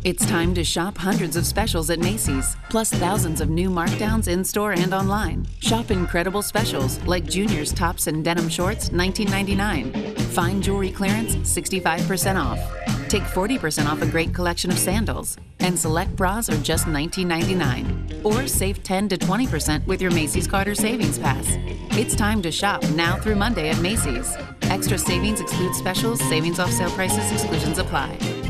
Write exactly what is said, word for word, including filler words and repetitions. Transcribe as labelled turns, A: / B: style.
A: It's time to shop hundreds of specials at Macy's, plus thousands of new markdowns in-store and online. Shop incredible specials like Junior's tops and denim shorts, nineteen ninety-nine. Fine jewelry clearance, sixty-five percent off. Take forty percent off a great collection of sandals. And select bras are just nineteen ninety-nine. Or save ten to twenty percent with your Macy's Carter Savings Pass. It's time to shop now through Monday at Macy's. Extra savings exclude specials, savings off sale prices, exclusions apply.